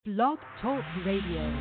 Blog Talk Radio.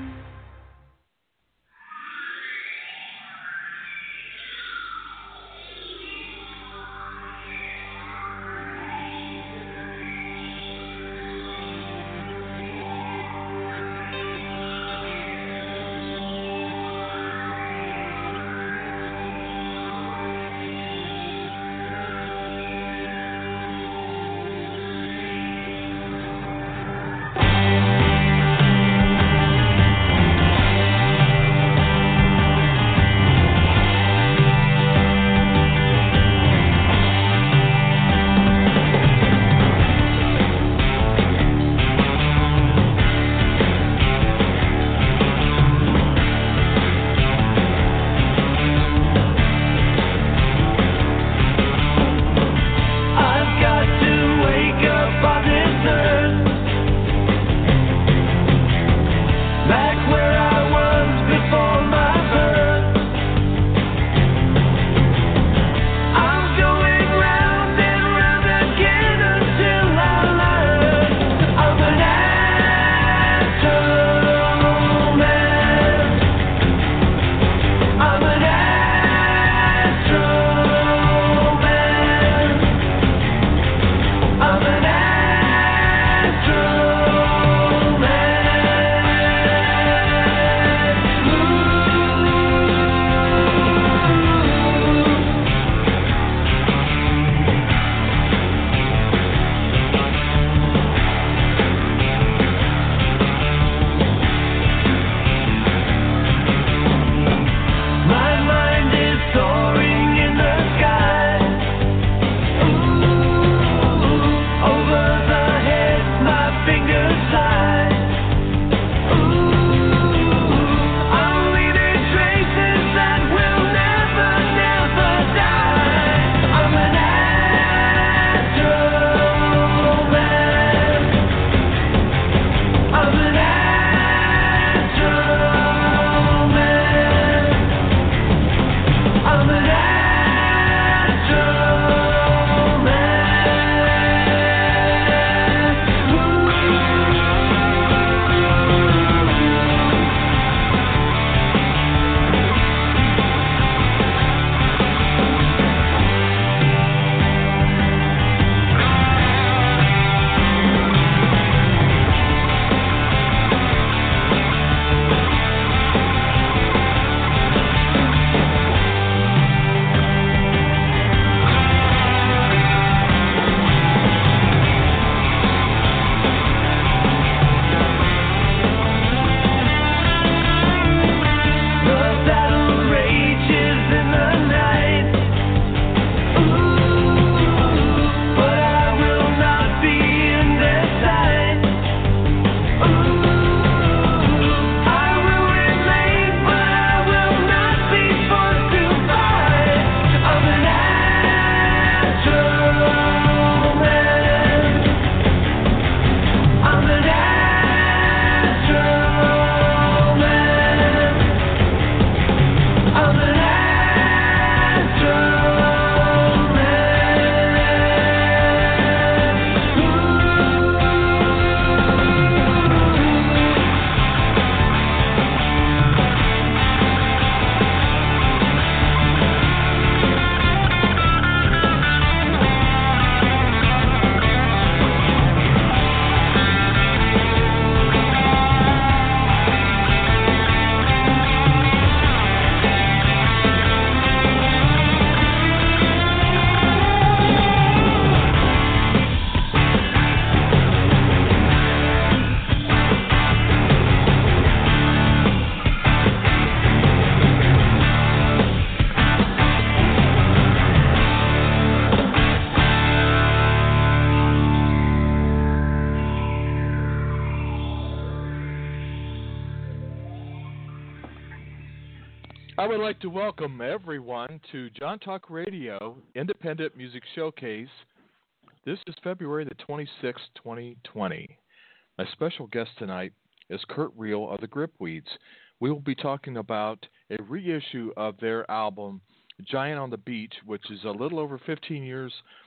I would like to welcome everyone to John Talk Radio Independent Music Showcase. This is February the 26th, 2020. My special guest tonight is Kurt Reel of the Gripweeds. We will be talking about a reissue of their album, Giant on the Beach, which is a little over 15 years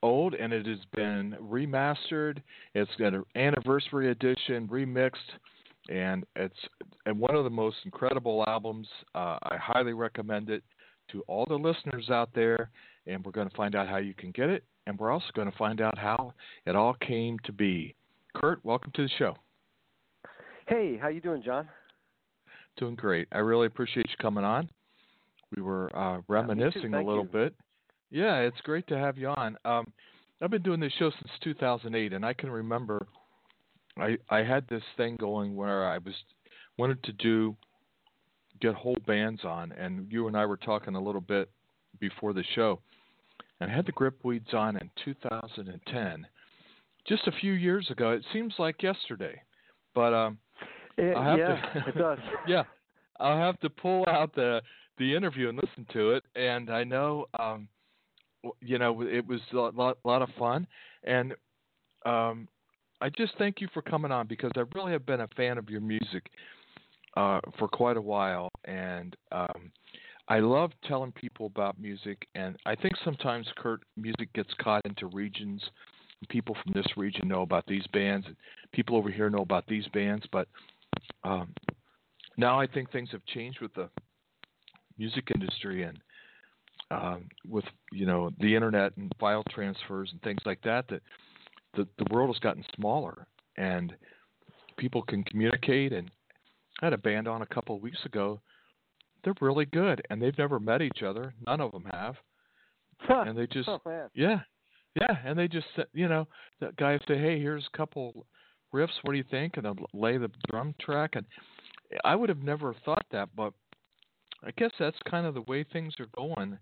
old, and it has been remastered. It's got an anniversary edition, remixed, and it's one of the most incredible albums. I highly recommend it to all the listeners out there, and we're going to find out how you can get it, and we're also going to find out how it all came to be. Kurt, welcome to the show. Hey, how you doing, John? Doing great. I really appreciate you coming on. We were reminiscing a little bit. Yeah, it's great to have you on. I've been doing this show since 2008, and I can remember I had this thing going where I wanted to get whole bands on, and you and I were talking a little bit before the show, and I had the Gripweeds on in 2010, just a few years ago. It seems like yesterday, but it does. Yeah, I'll have to pull out the interview and listen to it, and I know, it was a lot of fun, and I just thank you for coming on because I really have been a fan of your music for quite a while, and I love telling people about music, and I think sometimes, Kurt, music gets caught into regions. People from this region know about these bands, and people over here know about these bands, but now I think things have changed with the music industry and with the internet and file transfers and things like that. That the world has gotten smaller and people can communicate. And I had a band on a couple of weeks ago. They're really good, and they've never met each other. None of them have, and they just and they just the guy say, hey, here's a couple riffs. What do you think? And they'll lay the drum track. And I would have never thought that, but I guess that's kind of the way things are going.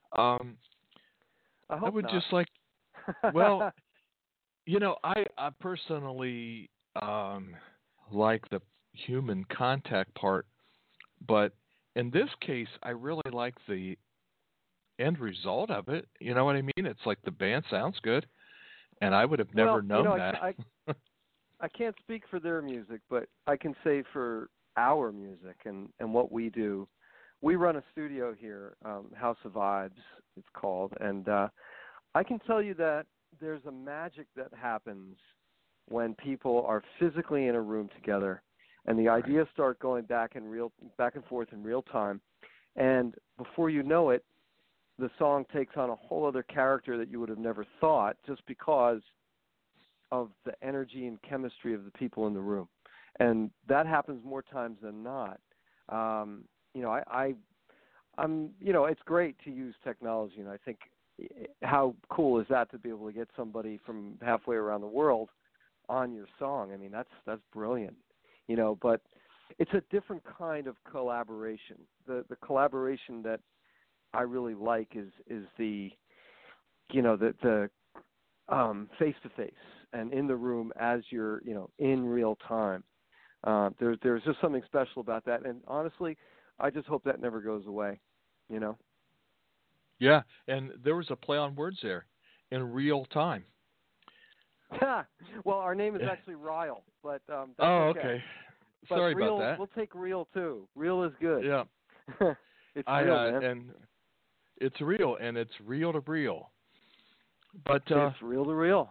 I would not. just like, well, I personally like the human contact part, but in this case, I really like the end result of it. You know what I mean? It's like the band sounds good, and I would have never known that. I can't speak for their music, but I can say for our music and what we do. We run a studio here, House of Vibes, it's called, and I can tell you that there's a magic that happens when people are physically in a room together, and the ideas start going back and forth in real time, and before you know it, the song takes on a whole other character that you would have never thought, just because of the energy and chemistry of the people in the room, and that happens more times than not. It's great to use technology, and I think how cool is that to be able to get somebody from halfway around the world on your song? I mean, that's brilliant, but it's a different kind of collaboration. The collaboration that I really like is the face to face and in the room as you're in real time. There's just something special about that, and honestly, I just hope that never goes away. Yeah, and there was a play on words there, in real time. Well, our name is actually Ryle, but that's okay. But sorry real, about that. We'll take real too. Real is good. Yeah, it's real, man. And it's real, and it's real to real. But it's real to real.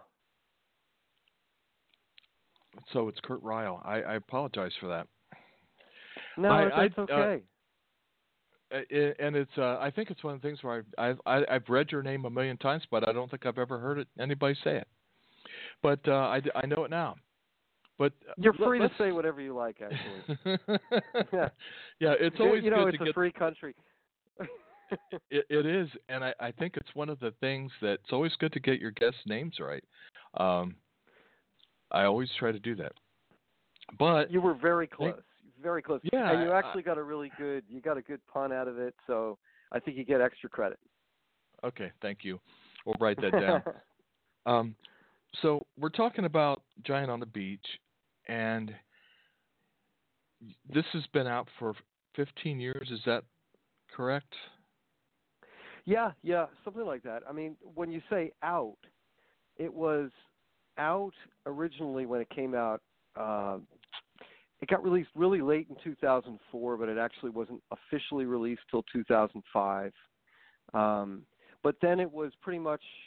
So it's Kurt Ryle. I apologize for that. No, that's okay. And it's I think it's one of the things where I've read your name a million times, but I don't think I've ever heard anybody say it. But I know it now. But you're free to say whatever you like, actually. Yeah, it's always good it's to a free country. It is, and I think it's one of the things that's always good to get your guests' names right. I always try to do that. But you were very close. Very close. Yeah, and you actually got a good pun out of it, so I think you get extra credit. Okay, thank you. We'll write that down. So we're talking about Giant on the Beach, and this has been out for 15 years. Is that correct? Yeah, something like that. I mean, when you say out, it was out originally when it came out. It got released really late in 2004, but it actually wasn't officially released till 2005. But then it was pretty much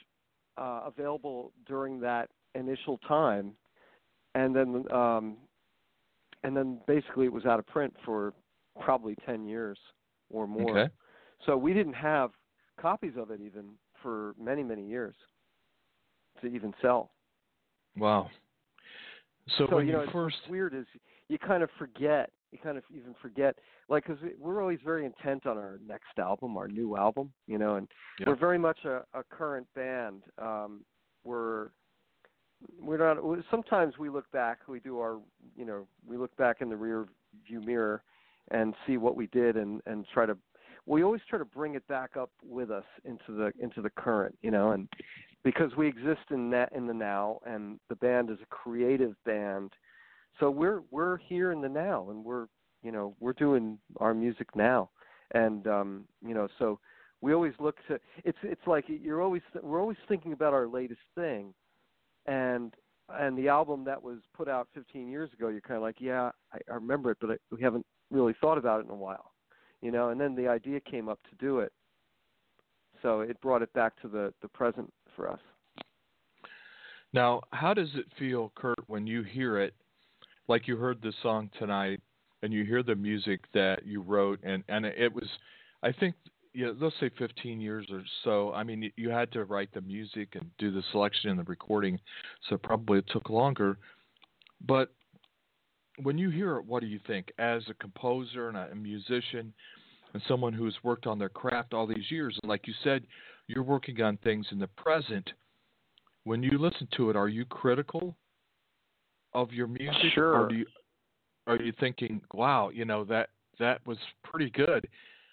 available during that initial time, and then basically it was out of print for probably 10 years or more. Okay. So we didn't have copies of it even for many, many years to even sell. Wow. So when you it's, first, what's weird is you kind of forget. You kind of even forget, like, because we're always very intent on our next album, our new album, and we're very much a current band. We're not. Sometimes we look back. We do our, we look back in the rear view mirror and see what we did, and try to. We always try to bring it back up with us into the current, and because we exist in the now, and the band is a creative band. So we're here in the now, and we're doing our music now, and so we always look to. It's like we're always thinking about our latest thing, and the album that was put out 15 years ago. You're kind of like, yeah, I remember it, but we haven't really thought about it in a while, And then the idea came up to do it, so it brought it back to the present for us. Now, how does it feel, Kurt, when you hear it? Like you heard the song tonight, and you hear the music that you wrote, and it was, I think, let's say 15 years or so. I mean, you had to write the music and do the selection and the recording, so probably it took longer. But when you hear it, what do you think? As a composer and a musician and someone who's worked on their craft all these years, and like you said, you're working on things in the present. When you listen to it, are you critical of your music? Sure. Or are you thinking, wow, that was pretty good?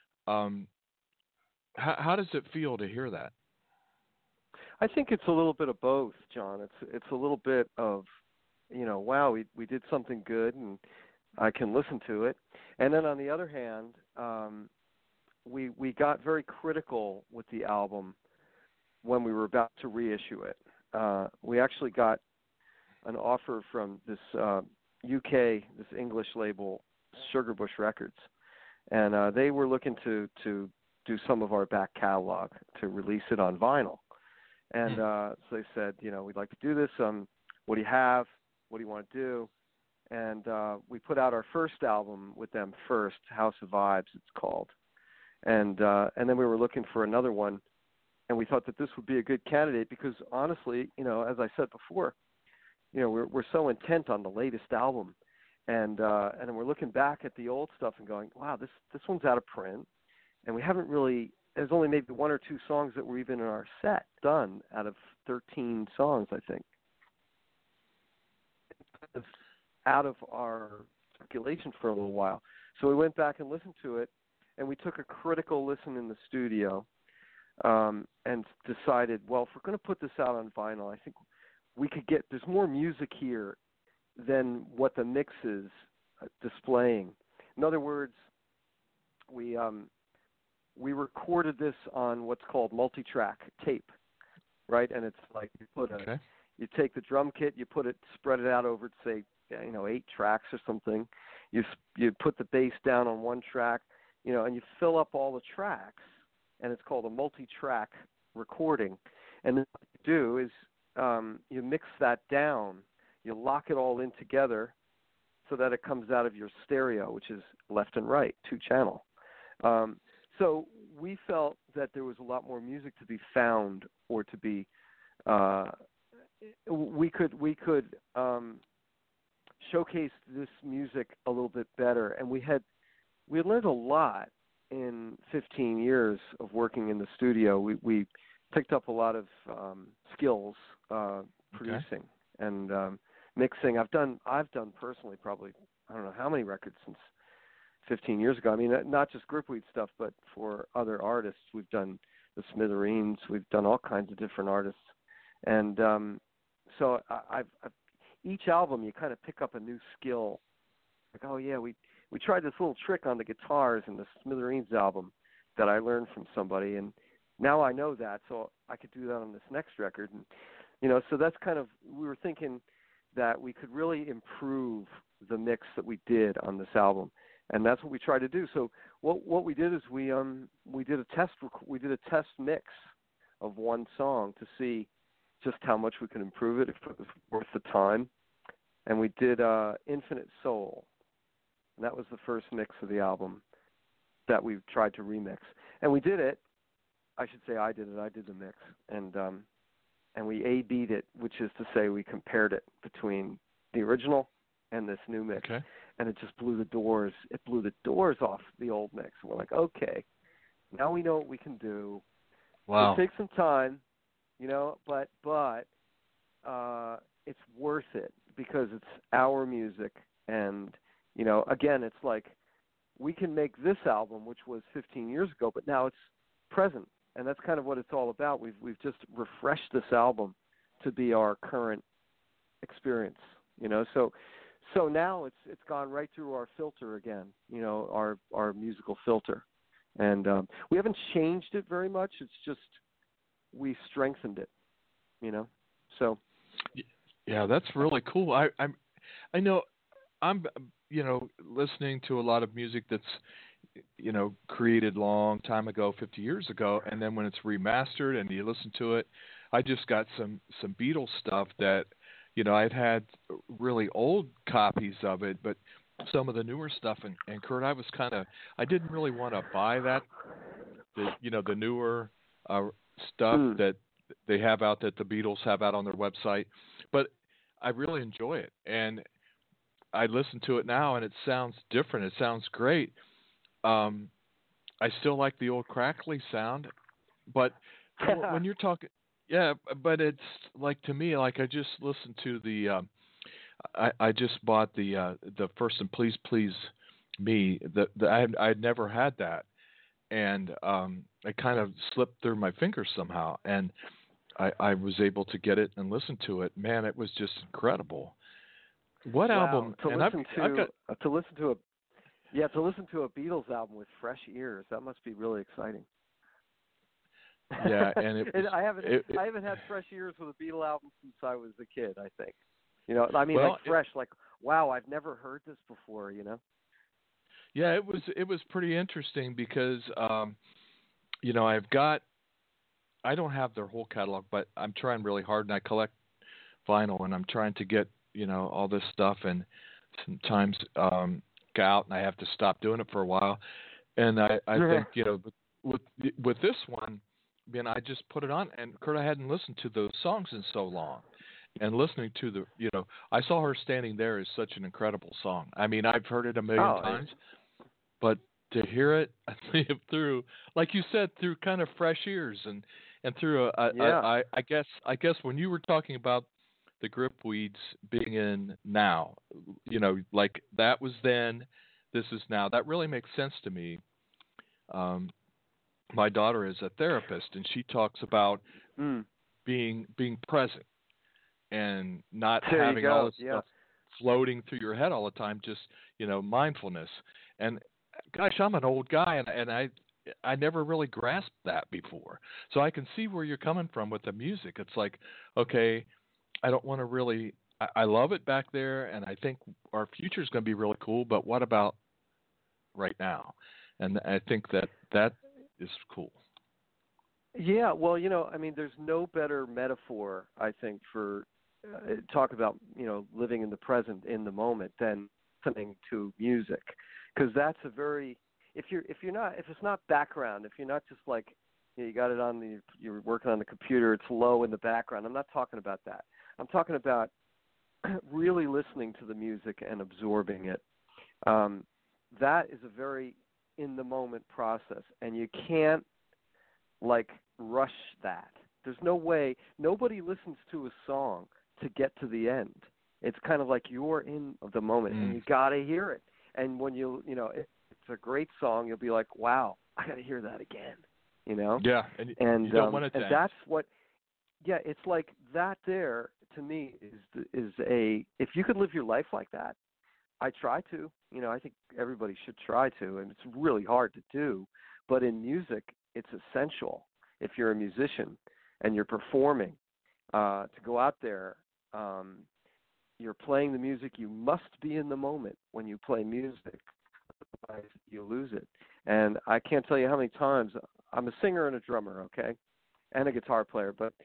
How does it feel to hear that? I think it's a little bit of both, John. It's a little bit of, wow, we did something good, and I can listen to it. And then on the other hand, we got very critical with the album when we were about to reissue it. We actually got an offer from this UK, this English label, Sugarbush Records, and they were looking to do some of our back catalog to release it on vinyl. And so they said, we'd like to do this. What do you have? What do you want to do? And we put out our first album with them first, House of Vibes, it's called. And then we were looking for another one, and we thought that this would be a good candidate because honestly, as I said before, we're so intent on the latest album, and then we're looking back at the old stuff and going, wow, this one's out of print, and we haven't really. There's only maybe one or two songs that were even in our set done out of 13 songs, I think, out of our circulation for a little while. So we went back and listened to it, and we took a critical listen in the studio, and decided, well, if we're going to put this out on vinyl, I think we could get, there's more music here than what the mix is displaying. In other words, we recorded this on what's called multi-track tape, right? And it's like you take the drum kit, spread it out over, say, 8 tracks or something. You put the bass down on one track, and you fill up all the tracks, and it's called a multi-track recording. And then what you do is you mix that down, you lock it all in together so that it comes out of your stereo, which is left and right, 2-channel. So we felt that there was a lot more music to be found, or to be we could showcase this music a little bit better, and we had learned a lot in 15 years of working in the studio. We picked up a lot of skills producing and mixing. I've done personally probably, I don't know how many records since 15 years ago. I mean, not just Gripweed stuff, but for other artists. We've done the Smithereens. We've done all kinds of different artists. And so I've each album you kind of pick up a new skill. Like, oh yeah, we tried this little trick on the guitars in the Smithereens album that I learned from somebody, and now I know that, so I could do that on this next record. And so that's kind of, we were thinking that we could really improve the mix that we did on this album, and that's what we tried to do. So what we did is we did a test mix of one song to see just how much we could improve it if it was worth the time. And we did Infinite Soul, and that was the first mix of the album that we tried to remix. And we did it. I should say I did it. I did the mix, and we A/B'd it, which is to say we compared it between the original and this new mix. Okay. And it just blew the doors. It blew the doors off the old mix. And we're like, okay, now we know what we can do. Wow. It takes some time, but it's worth it because it's our music. And, again, it's like we can make this album, which was 15 years ago, but now it's present. And that's kind of what it's all about. We've just refreshed this album to be our current experience, So now it's gone right through our filter again, our musical filter. And we haven't changed it very much. It's just we strengthened it, So yeah, that's really cool. I know I'm listening to a lot of music that's created long time ago, 50 years ago, and then when it's remastered and you listen to it, I just got some Beatles stuff that I've had really old copies of it, but some of the newer stuff, and Kurt, I didn't really want to buy that, the newer stuff that they have out, that the Beatles have out on their website, but I really enjoy it, and I listen to it now, and it sounds different. It sounds great. I still like the old crackly sound, but when you're talking, yeah, but it's like, to me, like I just listened to the, I just bought the first and Please Please Me. I'd never had that, and it kind of slipped through my fingers somehow, and I was able to get it and listen to it. Man, it was just incredible. What album? To listen to a Beatles album with fresh ears, that must be really exciting. Yeah, and I haven't had fresh ears with a Beatles album since I was a kid, I think. Fresh, like, wow, I've never heard this before, Yeah, it was pretty interesting because I don't have their whole catalog, but I'm trying really hard, and I collect vinyl, and I'm trying to get all this stuff, and sometimes go out and I have to stop doing it for a while, and I think with this one, I just put it on, and Kurt, I hadn't listened to those songs in so long, and listening to I Saw Her Standing There is such an incredible song. I've heard it a million times, but to hear it through, like you said, through kind of fresh ears and through I guess when you were talking about the Gripweeds being in now, like that was then, this is now. That really makes sense to me. My daughter is a therapist, and she talks about being present and not having all this stuff floating through your head all the time. Just mindfulness. And gosh, I'm an old guy, and I never really grasped that before. So I can see where you're coming from with the music. It's like, okay, I don't want to really. I love it back there, and I think our future is going to be really cool. But what about right now? And I think that is cool. Yeah, well, there's no better metaphor, I think, for talk about living in the present, in the moment, than listening to music, because that's a very if it's not background, if you're not just like you got it on you're working on the computer, it's low in the background. I'm not talking about that. I'm talking about really listening to the music and absorbing it. That is a very in the moment process, and you can't rush that. There's no way. Nobody listens to a song to get to the end. It's kind of like you're in the moment, and you got to hear it. And when it's a great song, you'll be like, wow, I got to hear that again. Yeah, and you don't want it to and end. that's what. Yeah, it's like that. There to me is a. If you could live your life like that, I try to. I think everybody should try to, and it's really hard to do. But in music, it's essential. If you're a musician and you're performing, to go out there, you're playing the music. You must be in the moment when you play music, otherwise you lose it. And I can't tell you how many times I'm a singer and a drummer, okay, and a guitar player, but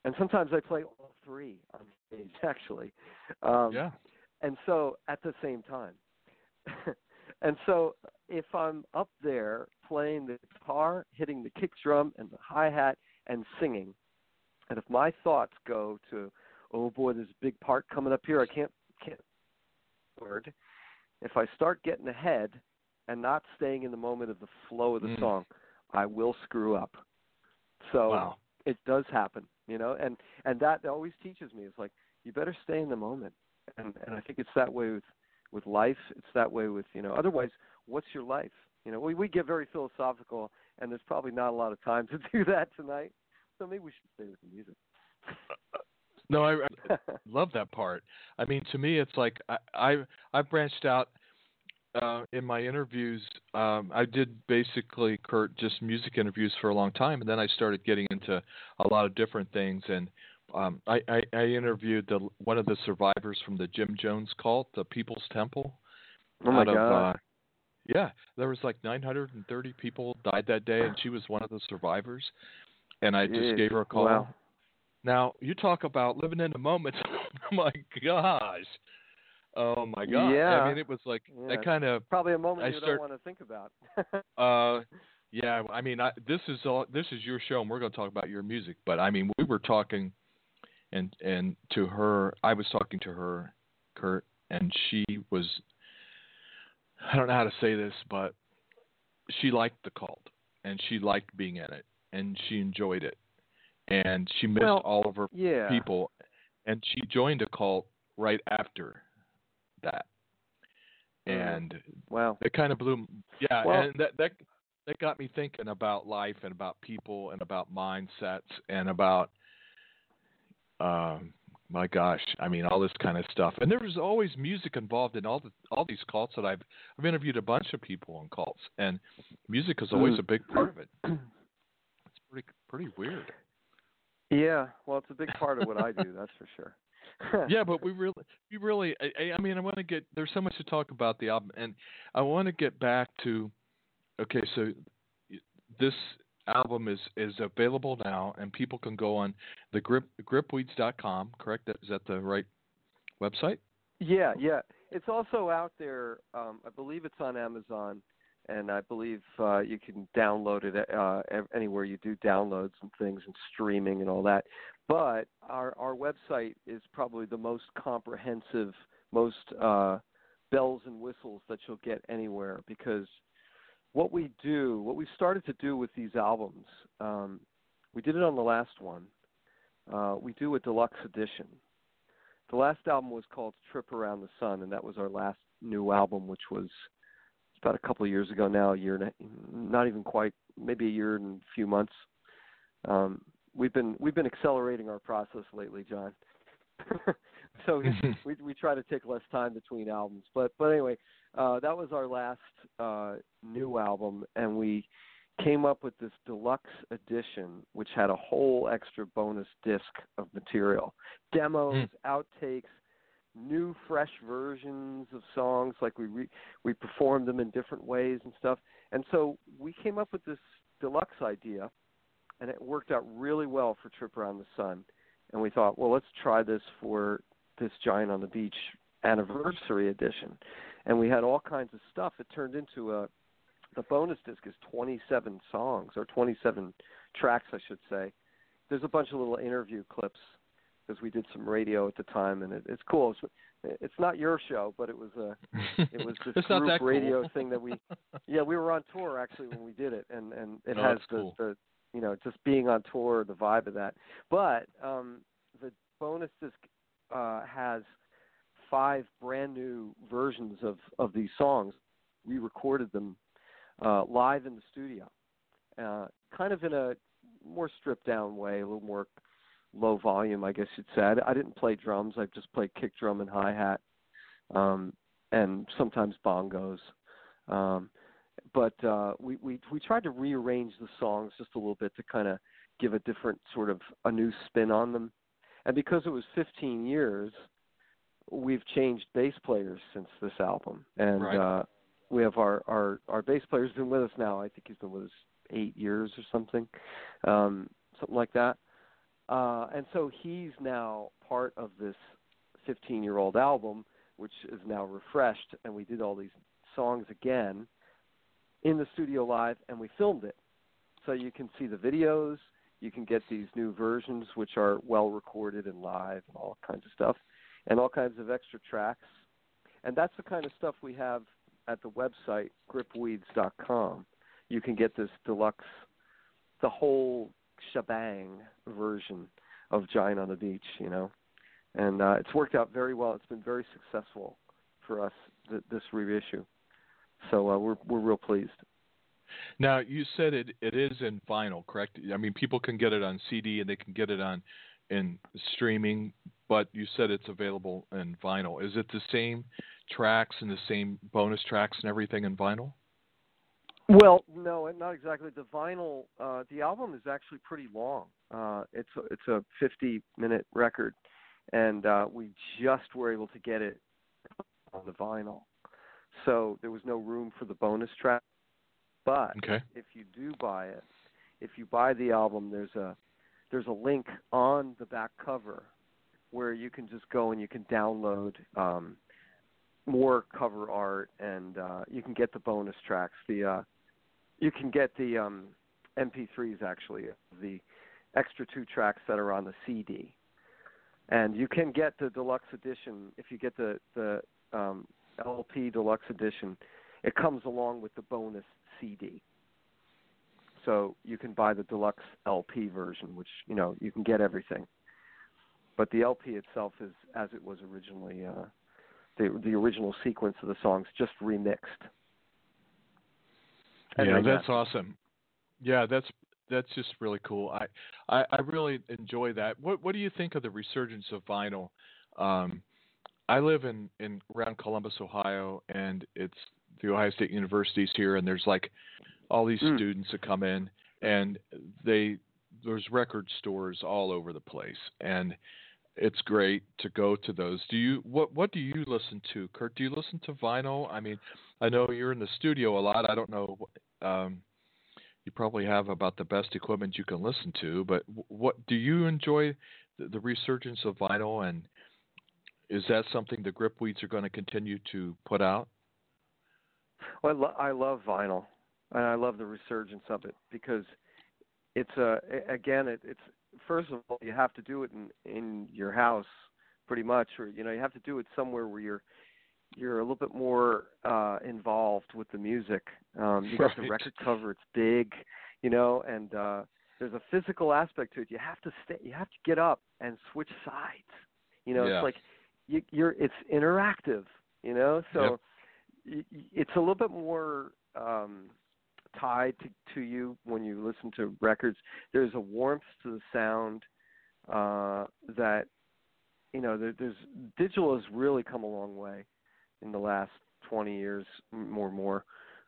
and sometimes I play all three on stage actually. Yeah. And so at the same time. And so if I'm up there playing the guitar, hitting the kick drum and the hi-hat and singing, and if my thoughts go to, oh boy, there's a big part coming up here, I can't word. If I start getting ahead and not staying in the moment of the flow of the song, I will screw up. So it does happen, you know, and that always teaches me. It's like, you better stay in the moment. And I think it's that way with life. It's that way with, you know, otherwise, what's your life? You know, we get very philosophical, and there's probably not a lot of time to do that tonight. So maybe we should stay with the music. No, I love that part. I mean, to me, it's like I've branched out in my interviews. I did basically, Kurt, just music interviews for a long time, and then I started getting into a lot of different things. And I interviewed one of the survivors from the Jim Jones cult, the People's Temple. Oh my God! Yeah, there was like 930 people died that day, and she was one of the survivors. And I just gave her a call. Wow. Now, you talk about living in the moment. Oh, my gosh. Oh, my God. Yeah. I mean, it was like that kind of... Probably a moment don't want to think about. Yeah, I mean, this is your show, and we're going to talk about your music. But, I mean, we were talking, and to her, I was talking to her, Kurt, and she was... I don't know how to say this, but she liked the cult, and she liked being in it, and she enjoyed it. And she missed all of her people, and she joined a cult right after that. And it kind of blew. Yeah, and that got me thinking about life and about people and about mindsets and about, my gosh, I mean, all this kind of stuff. And there was always music involved in all these cults that I've interviewed a bunch of people in cults, and music is always a big part of it. It's pretty weird. Yeah, well, it's a big part of what I do, that's for sure. Yeah, but we really, I mean, I want to get, there's so much to talk about the album, and I want to get back to, okay, so this album is available now, and people can go on the gripweeds.com, correct? Is that the right website? Yeah. It's also out there, I believe it's on Amazon, and I believe you can download it anywhere you do downloads and things and streaming and all that. But our website is probably the most comprehensive, most bells and whistles that you'll get anywhere, because what we started to do with these albums, we did it on the last one. We do a deluxe edition. The last album was called Trip Around the Sun, and that was our last new album, which was about a couple of years ago now, not even quite, maybe a year and a few months. We've been accelerating our process lately, John. So we try to take less time between albums. But anyway, that was our last new album, and we came up with this deluxe edition, which had a whole extra bonus disc of material, demos, outtakes, new fresh versions of songs, like we performed them in different ways and stuff. And so we came up with this deluxe idea, and it worked out really well for Trip Around the Sun. And we thought, well, let's try this for this Giant on the Beach anniversary edition. And we had all kinds of stuff. It turned into the bonus disc is 27 songs, or 27 tracks, I should say. There's a bunch of little interview clips, because we did some radio at the time, and it's cool. It's not your show, but it was this group radio thing that we were on tour actually when we did it, and it has the you know, just being on tour, the vibe of that. But the bonus disc has 5 brand new versions of these songs. We recorded them live in the studio, kind of in a more stripped down way, a little more low volume, I guess you'd say. I didn't play drums. I just played kick drum and hi-hat, and sometimes bongos. But we tried to rearrange the songs just a little bit to kind of give a different sort of a new spin on them. And because it was 15 years, we've changed bass players since this album. And we have our bass player's been with us now. I think he's been with us 8 years or something like that. And so he's now part of this 15-year-old album, which is now refreshed, and we did all these songs again in the studio live, and we filmed it. So you can see the videos, you can get these new versions, which are well recorded and live and all kinds of stuff, and all kinds of extra tracks. And that's the kind of stuff we have at the website, gripweeds.com. You can get this deluxe, the whole shebang version of Giant on the Beach, you know. And it's worked out very well. It's been very successful for us, this reissue. So we're real pleased. Now, you said it is in vinyl, correct? I mean, people can get it on CD and they can get it in streaming, but you said it's available in vinyl. Is it the same tracks and the same bonus tracks and everything in vinyl? Well, no, not exactly. The vinyl, the album is actually pretty long. It's a 50-minute record, and we just were able to get it on the vinyl. So there was no room for the bonus track. But if you do buy it, if you buy the album, there's a link on the back cover where you can just go and you can download more cover art, and you can get the bonus tracks. You can get the MP3s, actually, the extra 2 tracks that are on the CD. And you can get the deluxe edition. If you get the LP deluxe edition, it comes along with the bonus CD. So you can buy the deluxe LP version, which, you know, you can get everything. But the LP itself is as it was originally, the original sequence of the songs, just remixed. Yeah, that's awesome. Yeah, that's just really cool. I really enjoy that. What do you think of the resurgence of vinyl? I live in around Columbus, Ohio, and it's the Ohio State University's here, and there's like all these students that come in, and there's record stores all over the place, and it's great to go to those. What do you listen to, Kurt? Do you listen to vinyl? I mean, I know you're in the studio a lot. I don't know. You probably have about the best equipment you can listen to, but what do you enjoy the resurgence of vinyl, and is that something the Gripweeds are going to continue to put out? Well, I love vinyl, and I love the resurgence of it because it's it's first of all, you have to do it in your house pretty much, or you have to do it somewhere where you're a little bit more involved with the music. You got the record cover; it's big, and there's a physical aspect to it. You have to get up and switch sides. It's like it's interactive. So it's a little bit more tied to you when you listen to records. There's a warmth to the sound that there's digital has really come a long way in the last 20 years, more.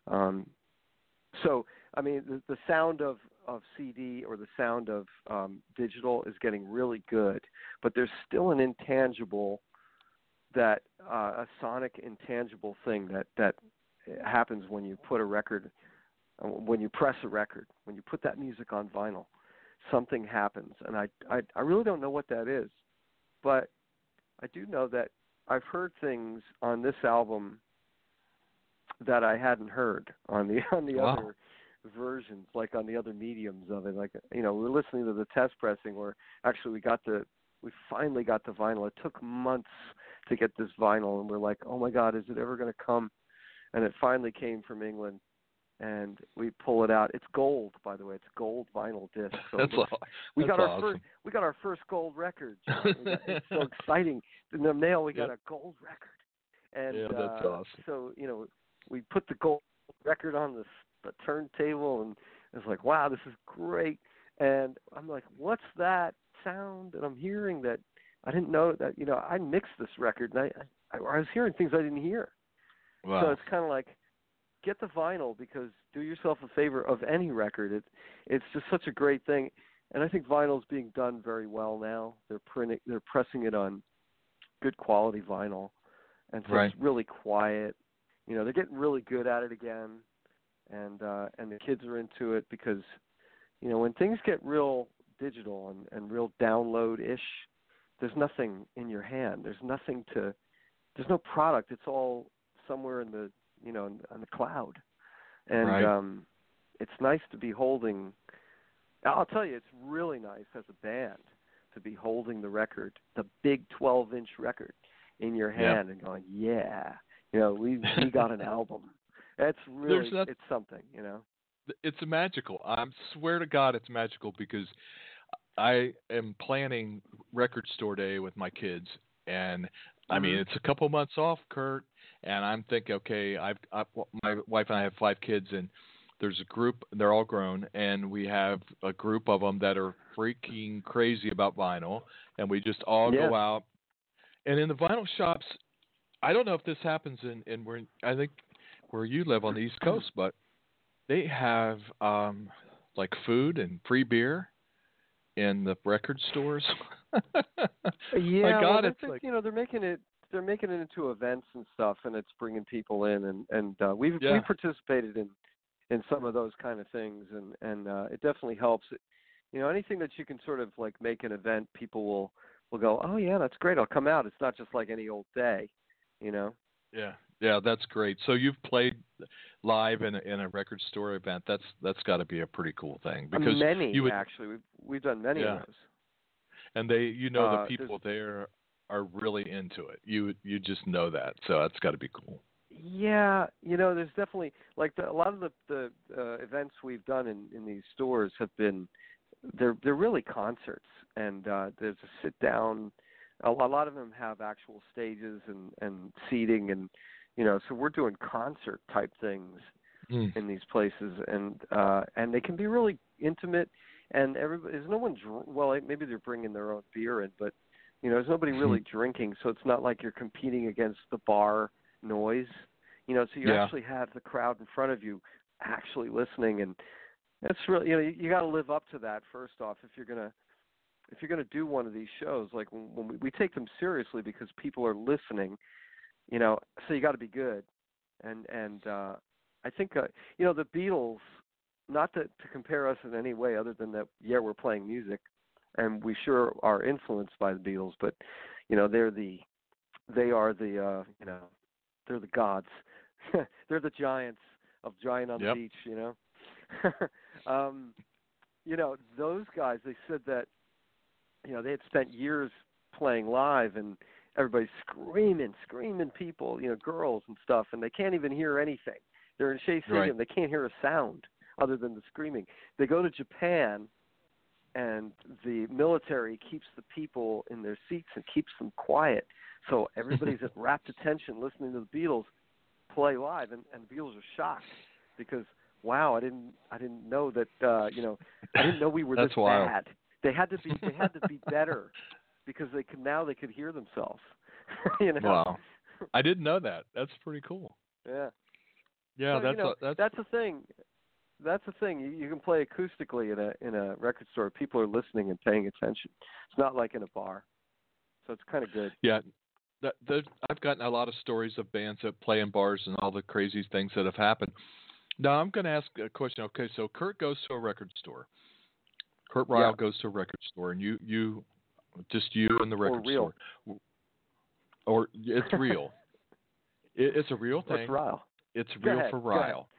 So I mean, the sound of CD or the sound of digital is getting really good, but there's still an intangible a sonic intangible thing that happens when you put a record. When you press a record, when you put that music on vinyl, something happens, and I really don't know what that is, but I do know that I've heard things on this album that I hadn't heard on the other versions, like on the other mediums of it. Like we were listening to the test pressing, where actually we finally got the vinyl. It took months to get this vinyl, and we're like, oh my God, is it ever going to come? And it finally came from England. And we pull it out. It's gold, by the way. It's gold vinyl disc. So we got our first gold record. It's so exciting. In the mail, we got a gold record. And that's awesome. So we put the gold record on the turntable, and it's like, wow, this is great. And I'm like, what's that sound that I'm hearing that I didn't know that? I mixed this record, and I was hearing things I didn't hear. Wow. So it's kind of like, get the vinyl, because do yourself a favor of any record. It's just such a great thing, and I think vinyl's being done very well now. They're pressing it on good quality vinyl, and so it's really quiet. They're getting really good at it again, and the kids are into it because when things get real digital and real download-ish, there's nothing in your hand. There's no product. It's all somewhere in the, on the cloud. And right. It's nice to be holding, I'll tell you, it's really nice as a band to be holding the record, the big 12-inch record in your hand and going, yeah, we got an album. That's really, it's something, It's magical. I swear to God it's magical because I am planning Record Store Day with my kids. And, I mean, it's a couple months off, Kurt, and I'm thinking, okay, my wife and I have 5 kids, and there's a group, they're all grown, and we have a group of them that are freaking crazy about vinyl, and we just all go out. And in the vinyl shops, I don't know if this happens I think where you live on the East Coast, but they have like food and free beer in the record stores. Yeah, my God, I it's think, like they're making it into events and stuff, and it's bringing people in, and we've participated in some of those kind of things, and it definitely helps. Anything that you can sort of like make an event, people will go, oh yeah, that's great, I'll come out. It's not just like any old day, Yeah, that's great. So you've played live in a record store event. That's got to be a pretty cool thing because actually we've done many of those. And the people there are really into it. You just know that, so that's got to be cool. Yeah, there's definitely like a lot of the events we've done in these stores have been they're really concerts, and there's a sit down. A lot of them have actual stages and seating, and so we're doing concert type things in these places, and they can be really intimate. And there's no one. Maybe they're bringing their own beer in, but there's nobody really drinking, so it's not like you're competing against the bar noise. So you actually have the crowd in front of you actually listening, and that's really you got to live up to that first off if you're gonna do one of these shows. Like when we take them seriously because people are listening, so you got to be good, and I think the Beatles. Not to compare us in any way other than that, we're playing music, and we sure are influenced by the Beatles, but, they're the gods. They're the giants of Giant on the Beach, those guys, they said that, they had spent years playing live, and everybody's screaming people, girls and stuff, and they can't even hear anything. They're in Shea Stadium, They can't hear a sound other than the screaming. They go to Japan, and the military keeps the people in their seats and keeps them quiet. So everybody's at rapt attention listening to the Beatles play live, and the Beatles are shocked because, wow, I didn't know that I didn't know we were this bad. They had to be better because they could hear themselves. Wow. I didn't know that. That's pretty cool. Yeah. Yeah, so, that's the thing. That's the thing. You can play acoustically in a record store. People are listening and paying attention. It's not like in a bar, so it's kind of good. Yeah, I've gotten a lot of stories of bands that play in bars and all the crazy things that have happened. Now I'm going to ask a question. Okay, so Kurt goes to a record store. Kurt Ryle goes to a record store, and you and the record store. Or it's real. It's a real thing. What's Ryle? It's real for Ryle.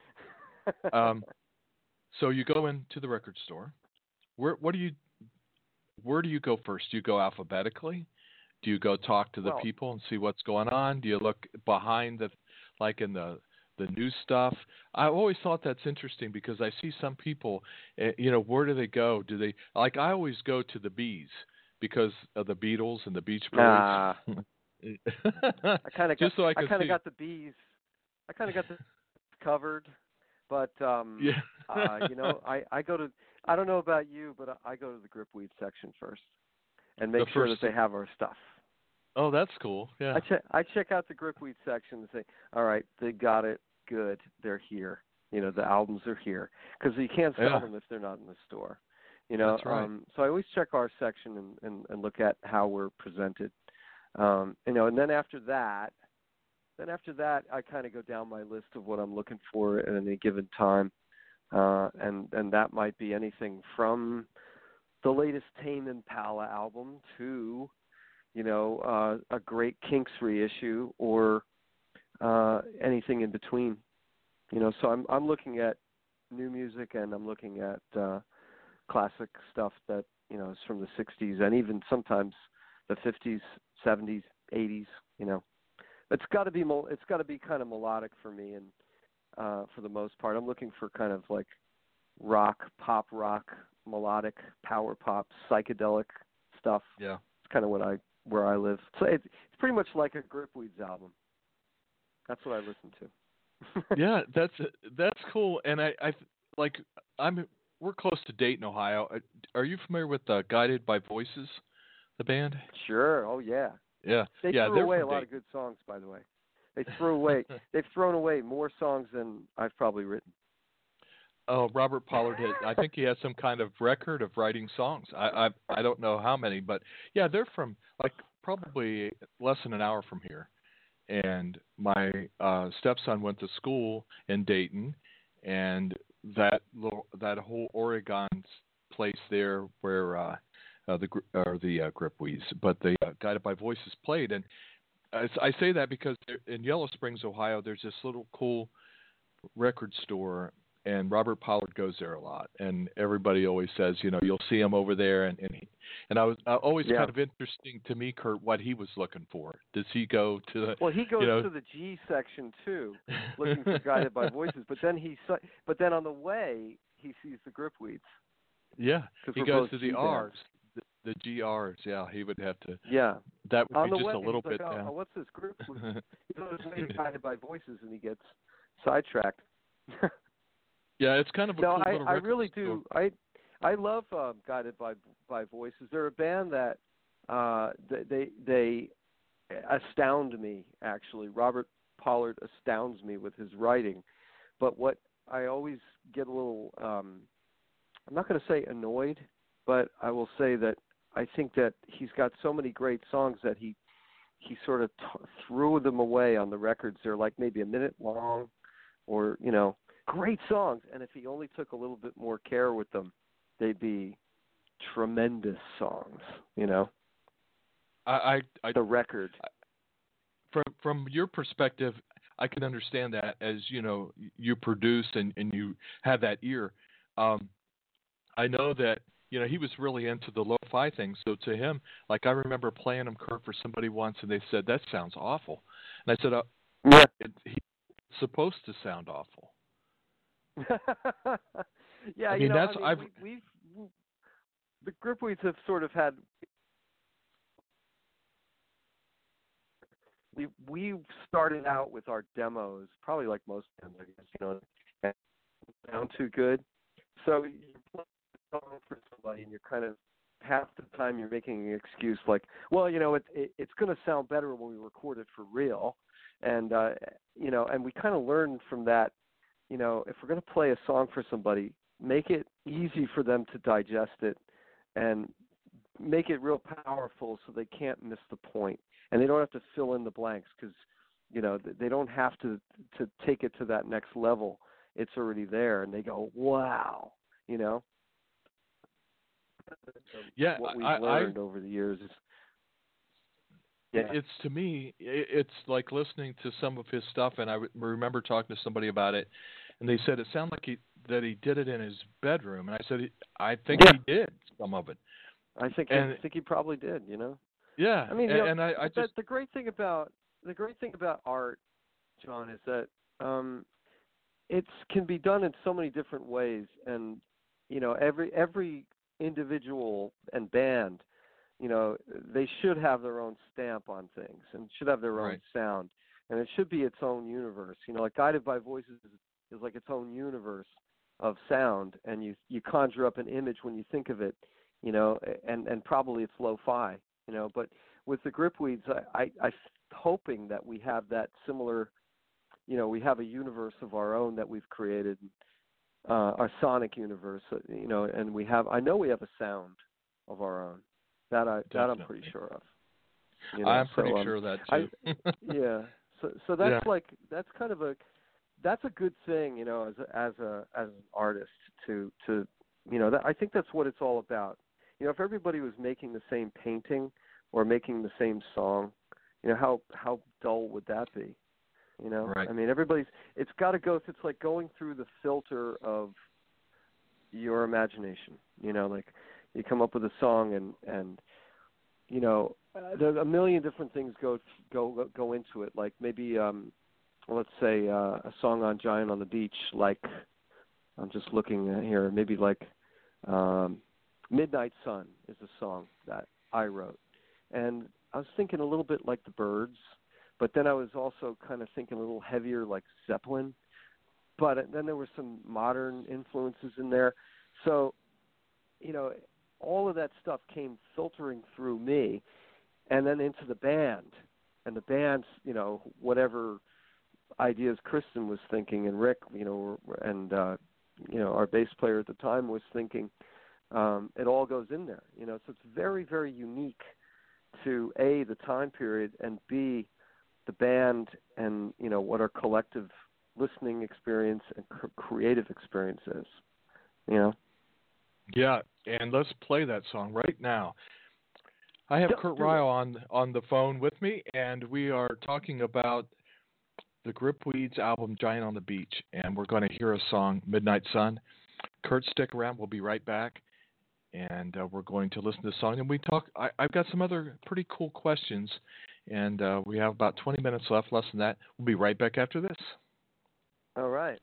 So you go into the record store. Where do you go first? Do you go alphabetically? Do you go talk to the people and see what's going on? Do you look behind in the new stuff? I always thought that's interesting because I see some people, where do they go? Do they I always go to the Bees because of the Beatles and the Beach Boys. I kind of got the Bees. I kind of got this covered. But I go to. I don't know about you, but I go to the Gripweed section first, and make sure that they have our stuff. Oh, that's cool. Yeah. I check out the Gripweed section and say, all right, they got it. Good, they're here. The albums are here because you can't sell them if they're not in the store. That's right. So I always check our section and look at how we're presented. And then after that. I kind of go down my list of what I'm looking for at any given time, and that might be anything from the latest Tame Impala album to, a great Kinks reissue or anything in between. So I'm looking at new music, and I'm looking at classic stuff that is from the '60s and even sometimes the '50s, '70s, '80s. It's got to be kind of melodic for me, and for the most part, I'm looking for kind of like pop rock, melodic, power pop, psychedelic stuff. Yeah, it's kind of where I live. So it's pretty much like a Gripweeds album. That's what I listen to. Yeah, that's cool. And we're close to Dayton, Ohio. Are you familiar with Guided by Voices, the band? Sure. Oh yeah. Yeah. They threw away a lot of good songs, by the way. They've thrown away more songs than I've probably written. Oh, Robert Pollard I think he has some kind of record of writing songs. I don't know how many, but yeah, they're from probably less than an hour from here. And my stepson went to school in Dayton, and that whole Oregon place there where the Gripweeds, but the Guided by Voices played. And I say that because in Yellow Springs, Ohio, there's this little cool record store, and Robert Pollard goes there a lot. And everybody always says, you'll see him over there. And I was always kind of interesting to me, Kurt, what he was looking for. Does he go to the? Well, he goes to the G section too, looking for Guided by Voices. But then on the way, he sees the Gripweeds. Yeah, he goes to the R's. The GRs, yeah, he would have to. Yeah, that would on be the just way, a little he's bit like, down. Oh, what's this group? He's on his way to Guided by Voices, and he gets sidetracked. Yeah, it's kind of a cool little I record really store. do. I love Guided by Voices. They're a band that they astound me. Actually, Robert Pollard astounds me with his writing. But what I always get a little, I'm not going to say annoyed, but I will say that I think that he's got so many great songs that he sort of threw them away on the records. They're like maybe a minute long, or great songs. And if he only took a little bit more care with them, they'd be tremendous songs. I the record. From your perspective, I can understand that, as you produce and you have that ear. I know that he was really into the lo-fi thing. So to him, like I remember playing him, Kurt, for somebody once, and they said that sounds awful, and I said, he's supposed to sound awful. Yeah, we've the Gripweeds have sort of had. We started out with our demos, probably like most bands, I guess, and sound too good. So you're playing a song for somebody, and you're kind of half the time you're making an excuse like, well, it's going to sound better when we record it for real, and and we kind of learned from that. If we're going to play a song for somebody, make it easy for them to digest it, and make it real powerful so they can't miss the point. And they don't have to fill in the blanks because, they don't have to take it to that next level. It's already there, and they go, wow, Yeah, what we've learned over the years is. Yeah. It's, to me, it's like listening to some of his stuff, and I remember talking to somebody about it, and they said it sounded like he did it in his bedroom, and I said I think he did some of it. I think he probably did. Yeah, I mean, I just the great thing about art, John, is that it can be done in so many different ways, and every individual and band, they should have their own stamp on things and should have their own sound, and it should be its own universe. Like Guided by Voices is like its own universe of sound, and you conjure up an image when you think of it, and probably it's lo-fi. But with the Gripweeds, I'm hoping that we have that similar, we have a universe of our own that we've created, our sonic universe, and I know we have a sound of our own. That I'm pretty sure of. I'm pretty sure of that too. Yeah. So that's that's kind of that's a good thing, as an artist to I think that's what it's all about. if everybody was making the same painting or making the same song, how dull would that be? Right. I mean, it's got to go. It's like going through the filter of your imagination. Like you come up with a song and there's a million different things go into it. Like maybe let's say a song on Giant on the Beach. Like I'm just looking at here. Maybe like Midnight Sun is a song that I wrote, and I was thinking a little bit like the Byrds. But then I was also kind of thinking a little heavier like Zeppelin. But then there were some modern influences in there. So, all of that stuff came filtering through me and then into the band. And the band's, whatever ideas Kristen was thinking and Rick, and, our bass player at the time was thinking, it all goes in there. So it's very, very unique to, A, the time period, and B, the band and what our collective listening experience and creative experience is. Yeah, and let's play that song right now. I have Kurt Ryle on the phone with me, and we are talking about the Gripweeds album Giant on the Beach, and we're going to hear a song, Midnight Sun. Kurt, stick around. We'll be right back, and we're going to listen to the song. And we talk. I've got some other pretty cool questions. And we have about 20 minutes left, less than that. We'll be right back after this. All right.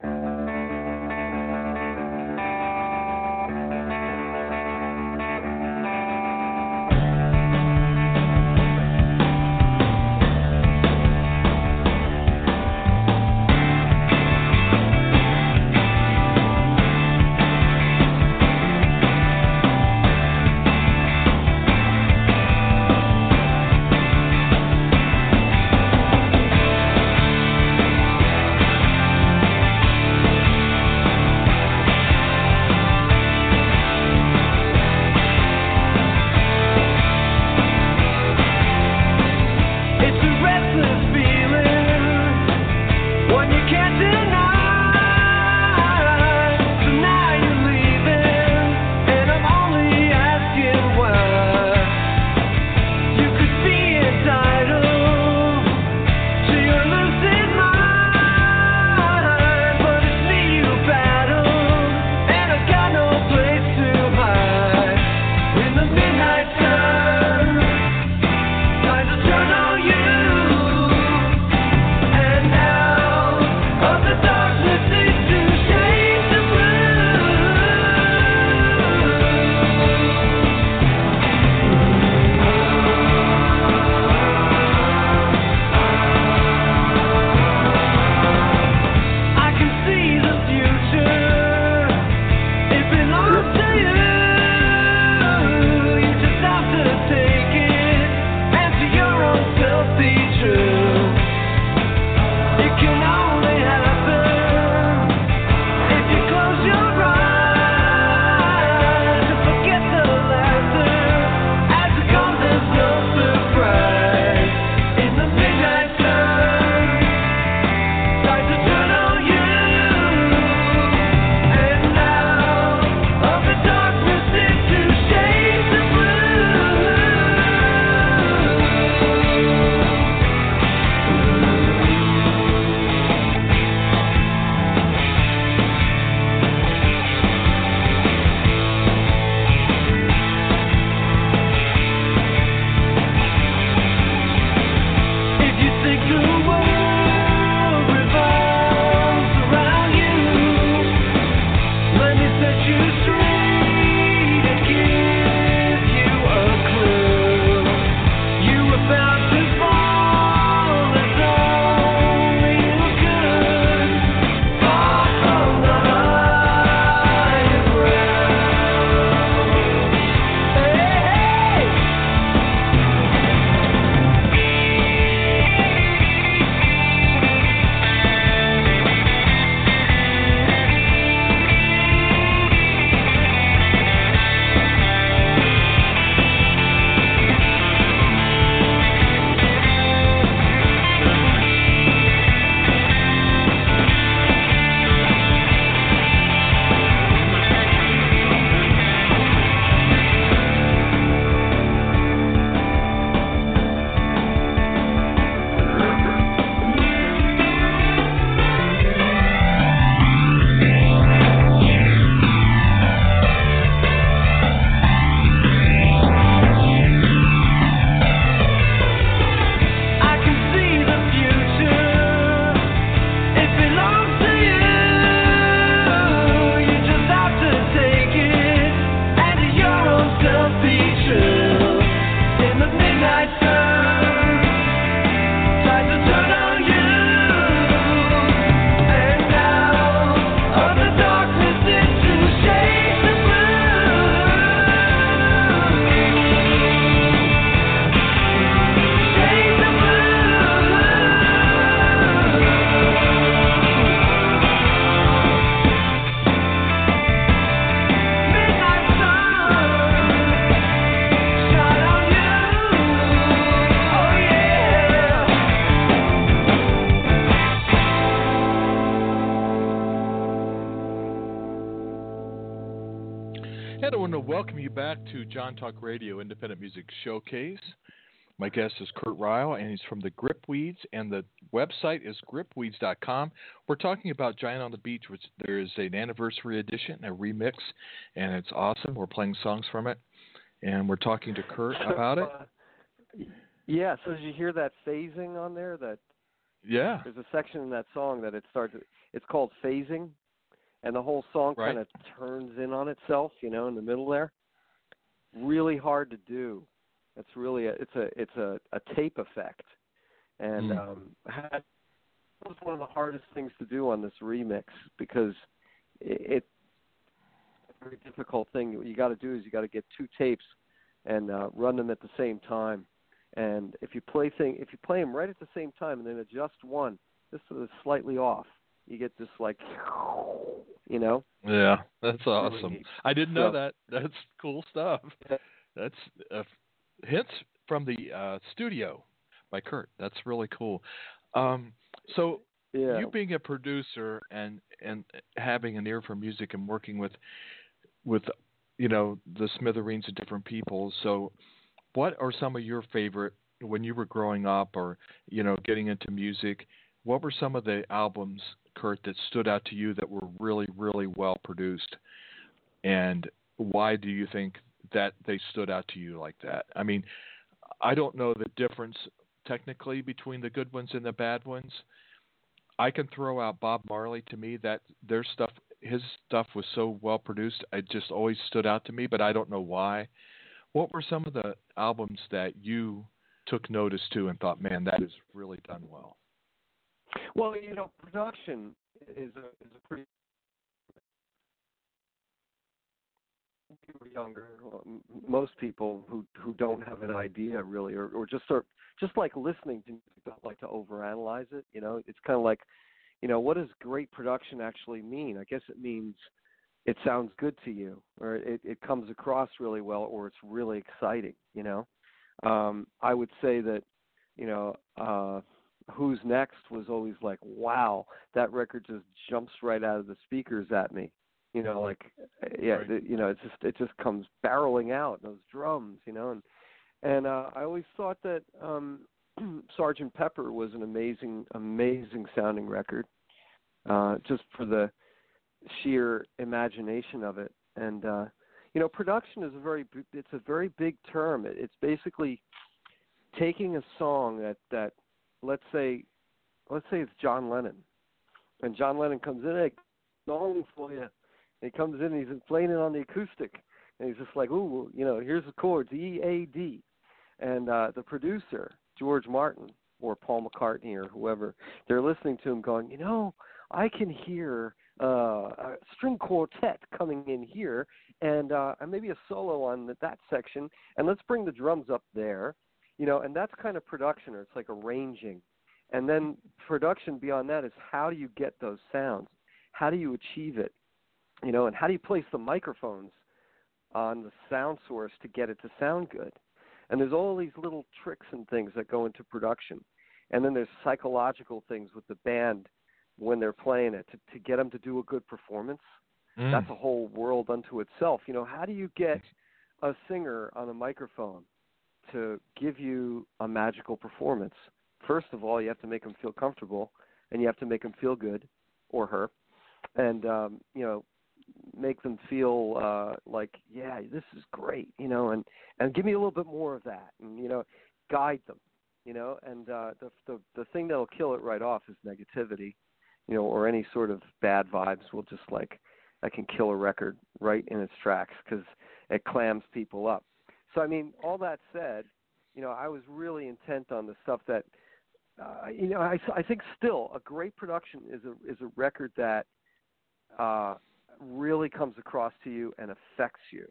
Of the dark. And I want to welcome you back to John Talk Radio Independent Music Showcase. My guest is Kurt Ryle, and he's from the Gripweeds, and the website is gripweeds.com. We're talking about Giant on the Beach, which there is an anniversary edition, a remix, and it's awesome. We're playing songs from it, and we're talking to Kurt about it. Yeah, so did you hear that phasing on there? Yeah. There's a section in that song that it's called phasing, and the whole song kind of turns in on itself, in the middle there. Really hard to do. It's really it's a tape effect, and it was one of the hardest things to do on this remix because it's a very difficult thing. What you got to do is you got to get two tapes and run them at the same time. And if you play them right at the same time and then adjust one, this is slightly off. You get this Yeah, that's awesome. I didn't know that. That's cool stuff. That's hints from the studio by Kurt. That's really cool. So you being a producer and having an ear for music and working with the smithereens of different people. So what are some of your favorite, when you were growing up or getting into music, what were some of the albums, Kurt, that stood out to you that were really, really well produced? And why do you think that they stood out to you like that? I mean, I don't know the difference technically between the good ones and the bad ones. I can throw out Bob Marley. To me, that his stuff was so well produced, it just always stood out to me, but I don't know why. What were some of the albums that you took notice to and thought, man, that is really done well? Well, production is a pretty. We were younger. Most people who don't have an idea really, or just like listening to music, don't like to overanalyze it. It's kind of like, what does great production actually mean? I guess it means it sounds good to you, or it comes across really well, or it's really exciting. I would say that, Who's Next was always like, wow, that record just jumps right out of the speakers at me. Right. It just comes barreling out, those drums, and I always thought that Sgt. Pepper was an amazing sounding record, just for the sheer imagination of it. And production is a very big term. It's basically taking a song that let's say it's John Lennon, and John Lennon comes in, hey, song for you. And he comes in and he's playing it on the acoustic, and he's just like, ooh, here's the chords, E, A, D. And the producer, George Martin or Paul McCartney or whoever, they're listening to him going, I can hear a string quartet coming in here, and maybe a solo on that section, and let's bring the drums up there, and that's kind of production, or it's like arranging. And then production beyond that is how do you get those sounds? How do you achieve it? And how do you place the microphones on the sound source to get it to sound good? And there's all these little tricks and things that go into production. And then there's psychological things with the band when they're playing it to get them to do a good performance. That's a whole world unto itself. How do you get a singer on a microphone to give you a magical performance? First of all, you have to make them feel comfortable, and you have to make them feel good, or her, and make them feel like, yeah, this is great, and give me a little bit more of that, and guide them, and the thing that'll kill it right off is negativity, or any sort of bad vibes will just that can kill a record right in its tracks because it clams people up. So I mean, all that said, I was really intent on the stuff that I think still a great production is a record that really comes across to you and affects you,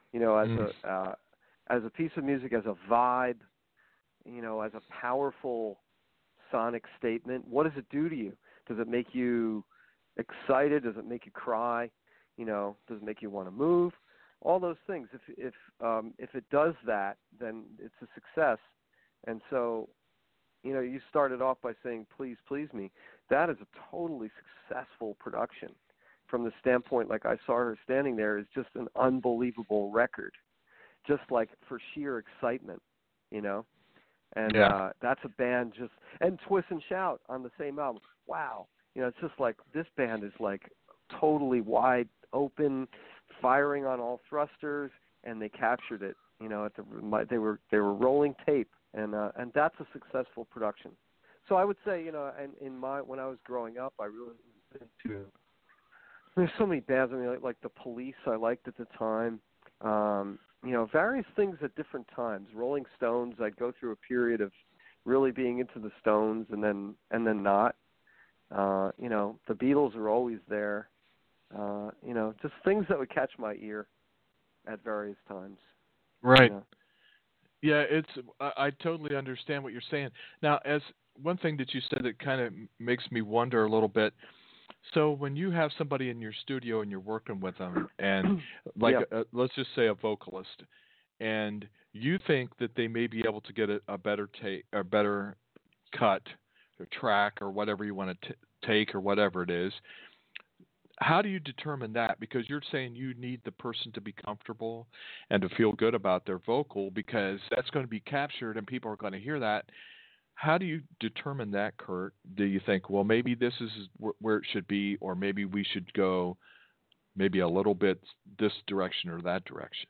as a piece of music, as a vibe, as a powerful sonic statement. What does it do to you? Does it make you excited? Does it make you cry? Does it make you want to move? All those things. If it does that, then it's a success. And so, you started off by saying, please, please me. That is a totally successful production from the standpoint, like I saw her standing there, is just an unbelievable record, just like for sheer excitement, you know. And that's a band just, and Twist and Shout on the same album. Wow, you know, it's just like this band is like totally wide open, firing on all thrusters, and they captured it. You know, they were rolling tape, and that's a successful production. So I would say, you know, and when I was growing up, I really was into. There's so many bands. I mean, like the Police, I liked at the time. You know, various things at different times. Rolling Stones, I'd go through a period of really being into the Stones, and then not. You know, the Beatles are always there. You know, just things that would catch my ear at various times. Right. You know? Yeah, I totally understand what you're saying. Now, as one thing that you said that kind of makes me wonder a little bit. So when you have somebody in your studio and you're working with them, and like let's just say a vocalist, and you think that they may be able to get a better better cut or track or whatever you want to take or whatever it is, how do you determine that? Because you're saying you need the person to be comfortable and to feel good about their vocal, because that's going to be captured and people are going to hear that. How do you determine that, Kurt? Do you think, well, maybe this is where it should be, or maybe we should go maybe a little bit this direction or that direction?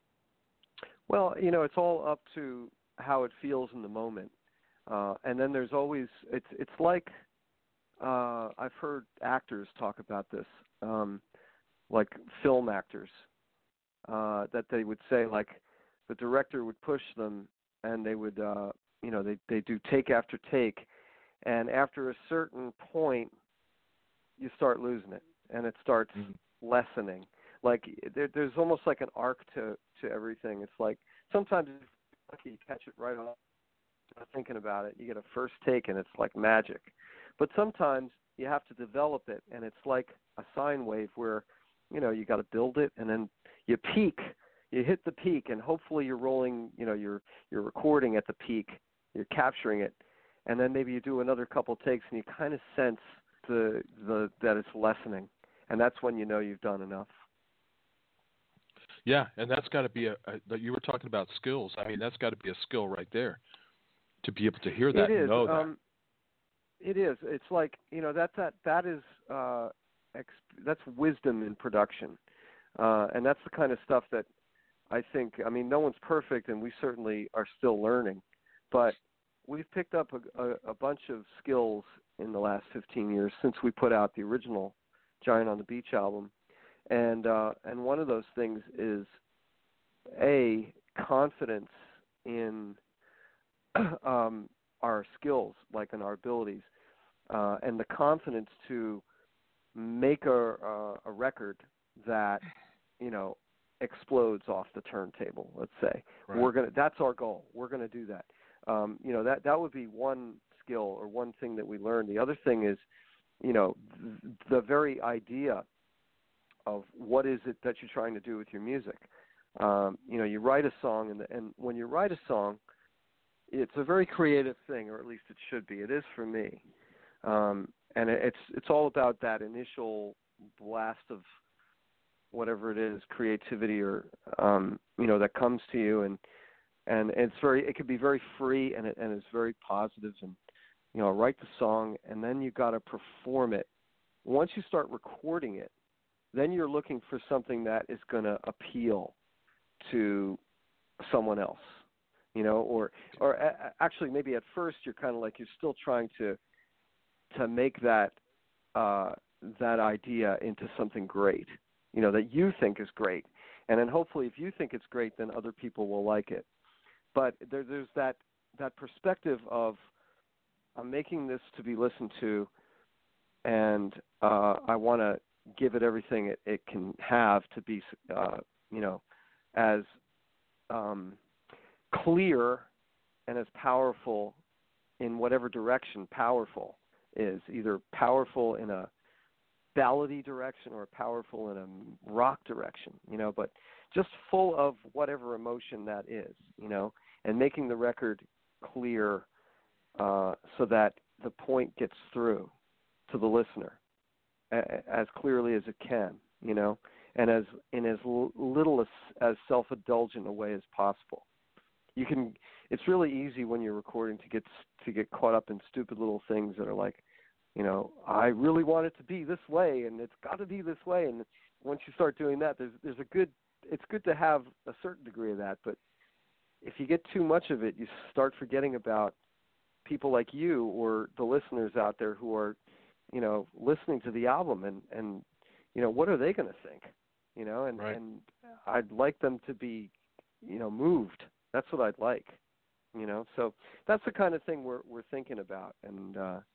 Well, you know, it's all up to how it feels in the moment. And then there's always, it's like, I've heard actors talk about this, like film actors, that they would say, like, the director would push them and they would, you know, they do take after take, and after a certain point, you start losing it, and it starts lessening. Like there's almost like an arc to everything. It's like sometimes if you're lucky, you catch it right on. Not thinking about it, you get a first take, and it's like magic. But sometimes you have to develop it, and it's like a sine wave where, you know, you got to build it, and then you peak. You hit the peak, and hopefully you're rolling. You know, you're recording at the peak. You're capturing it, and then maybe you do another couple takes, and you kind of sense that it's lessening, and that's when you know you've done enough. Yeah, and that's got to be you were talking about skills. I mean, that's got to be a skill right there to be able to hear that and know that. It is. It's like, you know, that is that's wisdom in production, and that's the kind of stuff that I think. I mean, no one's perfect, and we certainly are still learning. But we've picked up a bunch of skills in the last 15 years since we put out the original Giant on the Beach album. And one of those things is, confidence in our skills, like in our abilities, and the confidence to make a record that, you know, explodes off the turntable, let's say. Right. That's our goal. We're going to do that. You know, that would be one skill or one thing that we learned. The other thing is, you know, the very idea of what is it that you're trying to do with your music. You know, you write a song, and when you write a song, it's a very creative thing, or at least it should be. It is for me. And it's all about that initial blast of whatever it is, creativity, or you know, that comes to you, and it can be very free, and it's very positive, and you know, write the song, and then you got to perform it. Once you start recording it, then you're looking for something that is going to appeal to someone else, you know, or actually maybe at first you're kind of like you're still trying to make that idea into something great, you know, that you think is great, and then hopefully if you think it's great, then other people will like it. But there's that perspective of, I'm making this to be listened to, and I want to give it everything it can have to be, you know, as clear and as powerful in whatever direction powerful is, either powerful in a ballady direction or powerful in a rock direction, you know, but just full of whatever emotion that is, you know, and making the record clear so that the point gets through to the listener. as clearly as it can, and as in as little as self-indulgent a way as possible. It's really easy when you're recording to get caught up in stupid little things that are like, I really want it to be this way, and it's got to be this way. And once you start doing that, it's good to have a certain degree of that. But if you get too much of it, you start forgetting about people like you or the listeners out there who are, listening to the album, and what are they going to think, Right. And I'd like them to be, moved. That's what I'd like, So that's the kind of thing we're thinking about, and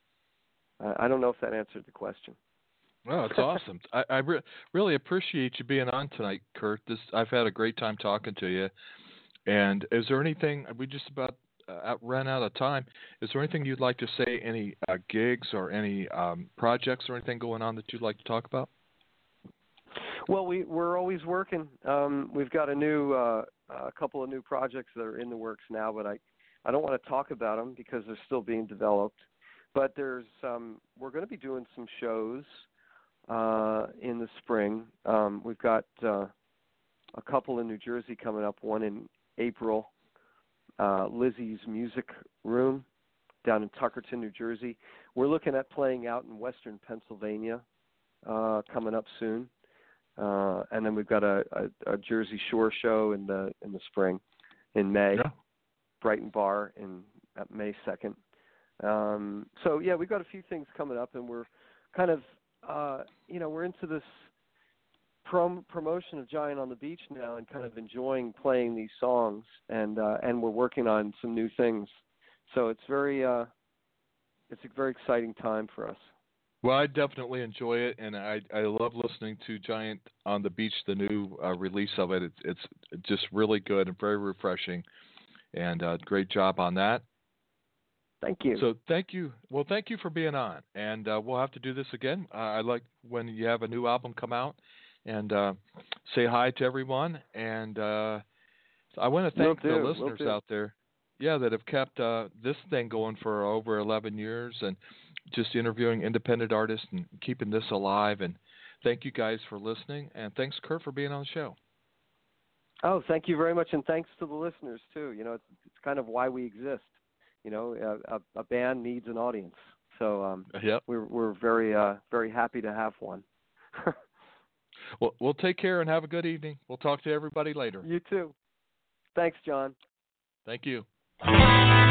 I don't know if that answered the question. Oh, it's awesome. I really appreciate you being on tonight, Kurt. I've had a great time talking to you. And is there anything, we just about ran out of time, is there anything you'd like to say, any gigs or any projects or anything going on that you'd like to talk about? Well, we're always working. We've got a couple of new projects that are in the works now, but I don't want to talk about them because they're still being developed. But we're going to be doing some shows in the spring. We've got a couple in New Jersey coming up, one in April, Lizzie's Music Room down in Tuckerton, New Jersey. We're looking at playing out in Western Pennsylvania coming up soon. And then we've got a Jersey Shore show in the spring in May, Brighton Bar at May 2nd. So yeah, we've got a few things coming up, and we're kind of we're into this promotion of Giant on the Beach now, and kind of enjoying playing these songs, and we're working on some new things. So it's a very exciting time for us. Well, I definitely enjoy it, and I love listening to Giant on the Beach, the new release of it. It's just really good and very refreshing, and great job on that. Thank you. So thank you. Well, thank you for being on, and we'll have to do this again. I like when you have a new album come out, and say hi to everyone. And I want to thank the listeners out there, that have kept this thing going for over 11 years, and just interviewing independent artists and keeping this alive. And thank you guys for listening, and thanks, Kurt, for being on the show. Oh, thank you very much, and thanks to the listeners too. It's kind of why we exist. A band needs an audience, so we're very very happy to have one. Well, we'll take care and have a good evening. We'll talk to everybody later. You too. Thanks, John. Thank you.